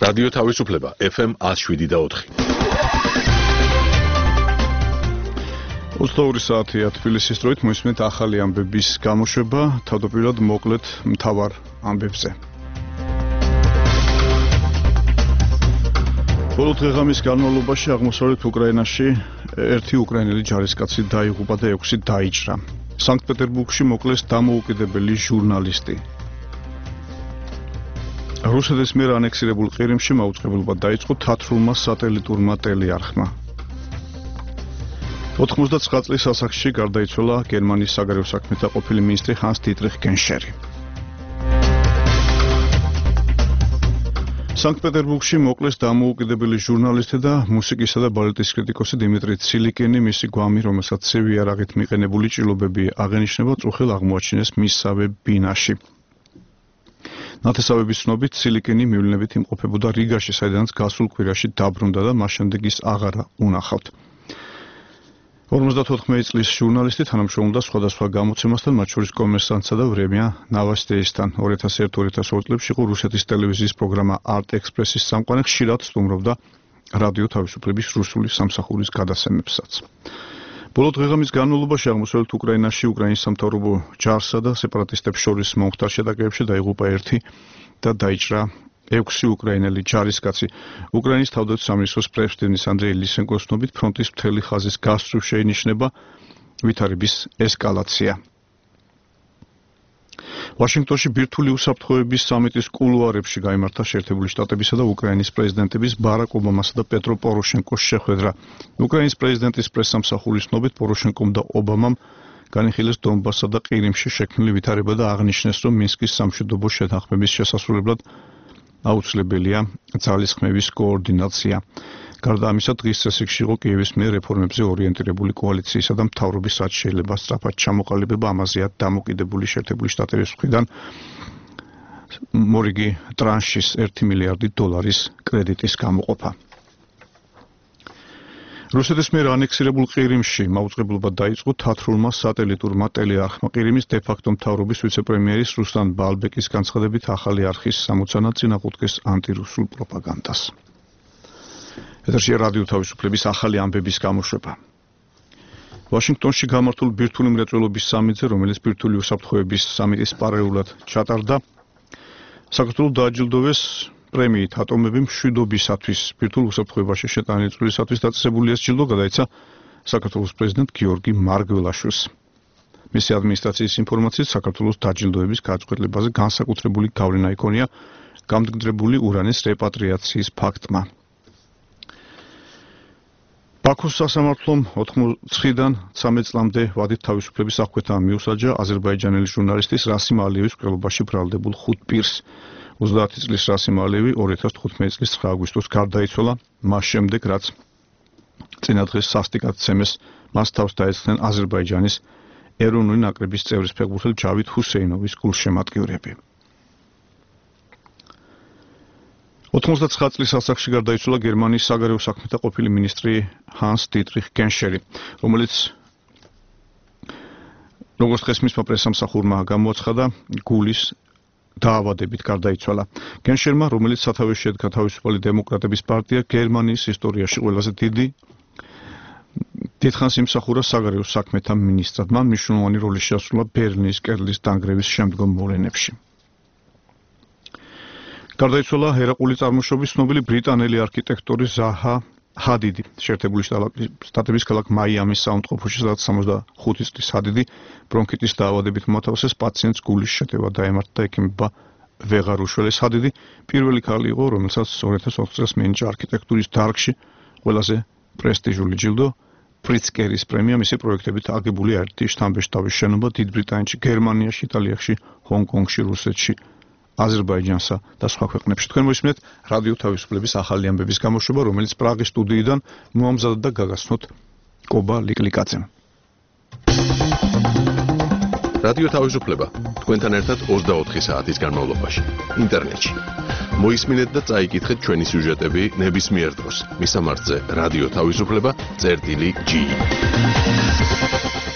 რადიო თავისუფლება FM 107.4. 22 საათია თბილისის დროით მოისმენთ ახალი ამბების გამოშვება, თავდაპირველად მოკლედ მთავარ ამბებზე. ბოლო დღეღამის განმავლობაში აღმოსავლეთ უკრაინაში ერთი უკრაინელი ჯარისკაცი დაიღუპა და 6 დაიჭრა. სანქტ-პეტერბურგში მოკლეს დამოუკიდებელი ჟურნალისტი. რუსეთის მიერ ანექსირებულ ყირიმში მაუწყებლობა დაიწყო თათრულმა სატელიტურმა ტელეარხმა. 99 წლის ასაკში გარდაიცვალა გერმანიის საგარეო საქმეთა ყოფილი მინისტრი ჰანს დიტრიხ გენშერი. სანქტ-პეტერბურგში მოკლეს დამოუკიდებელი ჟურნალისტი და მუსიკისა და ბალეტის კრიტიკოსი დიმიტრი ცილიკინი, მისი გვამი, რომელსაც ცივი არაღით მიყენებული ჭრილობები აღენიშნება, წუხელ აღმოაჩინეს მისსავე ბინაში. ნათესავების ცნობით, ცილიკინი მივლინებით იმყოფებოდა რიგაში, საიდანაც გასულ კვირაში დაბრუნდა და მას შემდეგ ის აღარა უნახავთ. 54 წლის ჟურნალისტი თანამშრომლობდა სხვადასხვა გამოცემასთან, მათ შორის კომერსანტსა და ვრემია ნავასტეისთან. 2001-2002 წლებში იყო რუსეთის ტელევიზიის პროგრამა არტ ექსპრესის სამყარო, ხშირად სტუმრობდა რადიო თავისუფლების რუსული სამსახურის გადასცემებსაც. ბოლო დღეღამის განმავლობაში აღმოსავლეთ უკრაინაში უკრაინის სამთავრობო ჯარსა და სეპარატისტებს შორის მომხდარ შეტაკებებში დაიღუპა ერთი და დაიჭრა 6 უკრაინელი ჯარისკაცი. უკრაინის თავდაცვის სამინისტროს პრეზიდენტის ანდრეი ლისენკოს ცნობით, ფრონტის მთელი ხაზის გასწვრივ შეინიშნება ვითარების ესკალაცია. ვაშინგტონში ბირთვული უსაფრთხოების სამიტის კულუარებში გაიმართა შეერთებული შტატებისა და უკრაინის პრეზიდენტების ბარაკ ობამასა და პეტრო პოროშენკოს შეხვედრა. უკრაინის პრეზიდენტის პრესსამსახურის ცნობით, პოროშენკომ და ობამამ განიხილეს დონბასსა და ყირიმში შექმნილი ვითარება და აღნიშნეს, რომ მინსკის სამშვიდობო შეთანხმების შესასრულებლად აუცილებელია ძალისხმევის კოორდინაცია. გარდა ამისა, დღის წესრიგში იყო კიევის მიერ რეფორმებზე ორიენტირებული კოალიციისა და მთავრობის რაც შეიძლება სწრაფად ჩამოყალიბება, ამაზეა დამოკიდებული შეერთებული შტატების მხრიდან მორიგი ტრანშის $1 მილიარდი კრედიტის გამოყოფა. რუსეთის მიერ ანექსირებულ ყირიმში მაუწყებლობა დაიწყო თათრულმა სატელიტურმა ტელეარხმა. ყირიმის დე-ფაქტო მთავრობის ვიცე-პრემიერის რუსლან ბალბეკის განცხადებით, ახალი არხის სამოცანა წინააღმდეგეს ანტირუსულ პროპაგანდას. ეთერშია რადიო თავისუფლების ახალი ამბების გამოშვება. ვაშინგტონში გამართულ ბირთვული მრეწველობის სამიტზე, რომელიც ბირთვული უსაფრთხოების სამიტის პარალელურად ჩატარდა, საქართველოს დააჯილდოვეს პრემიით ატომები მშვიდობისათვის. ბირთვულ უსაფრთხოებაში შეტანილი წვლილისათვის დაწესებული ეს ჯილდო გადაეცა საქართველოს პრეზიდენტ გიორგი მარგველაშვილს. მისი ადმინისტრაციის ინფორმაციით, საქართველოს დაჯილდოების გადაწყვეტილებაზე განსაკუთრებული გავლენა იქონია გამდგრებული ურანის რეპატრიაციის ფაქტმა. ბაქოს სასამართლომ 89-დან 13 წლამდე ვადით თავისუფლების აღკვეთა მიუსაჯა აზერბაიჯანელი ჟურნალისტის რასიმ ალიევის მკვლელობაში ბრალდებულ 5 პირს. 30 წლის რასიმ ალიევი 2015 წლის 9 აგვისტოს გარდაიცვალა, მას შემდეგ რაც წინა დღეს სასტიკად ცემეს მას თავს დაესხნენ აზერბაიჯანის ეროვნული ნაკრების წევრის ფეხბურთელი ჯავიდ ჰუსეინოვის გულშემატკივრები. 99 წლის ასაკში გარდაიცვალა გერმანიის საგარეო საქმეთა ყოფილი მინისტრი ჰანს დიტრიხ გენშერი, რომელიც როგორც დღეს მისმა პრესსამსახურმა გამოაცხადა, გულის დაავადებით გარდაიცვალა. გენშერმა, რომელიც სათავეში შედგა თავისუფალი დემოკრატების პარტია, გერმანიის ისტორიაში ყველაზე დიდხანს იმსახურა საგარეო საქმეთა მინისტრად. მან მნიშვნელოვანი როლი შეასრულა ბერლინის კერლის დანგრევის შემდგომ მოვლენებში. გარდაიცვალა ერაყული წარმოშობის ცნობილი ბრიტანელი არქიტექტორი ზაჰა ჰადიდი. შეერთებული შტატების ქალაქ მაიამის საავადმყოფოში, სადაც 65 წლის ჰადიდი ბრონქიტის დაავადებით მოათავსეს, პაციენტს გულის შეტევა დაემართა და ექიმებმა ვეღარ უშველეს. ჰადიდი პირველი ქალი იყო, რომელსაც 2004 წელს მიენიჭა არქიტექტურის დარგში ყველაზე პრესტიჟული ჯილდო პრიცკერის პრემია. მისი პროექტებით აგებული ერთი შთამბეჭდავის შენობა დიდ ბრიტანეთში, გერმანიაში, იტალიაში, ჰონგ-კონგში, რუსეთში, აზერბაიჯანსა და სხვა ქვეყნებში. თქვენ მოისმენთ რადიო თავისუფლების ახალი ამბების გამოშვება, რომელიც პრაღის სტუდიიდან მოამზადდა და გაგაცნოთ კობა ლიკლიკაძემ. რადიო თავისუფლება თქვენთან ერთად 24 საათის განმავლობაში ინტერნეტში. მოისმინეთ და წაიკითხეთ ჩვენი სიუჟეტები ნებისმიერ დროს. მისამართზე რადიო თავისუფლება.gi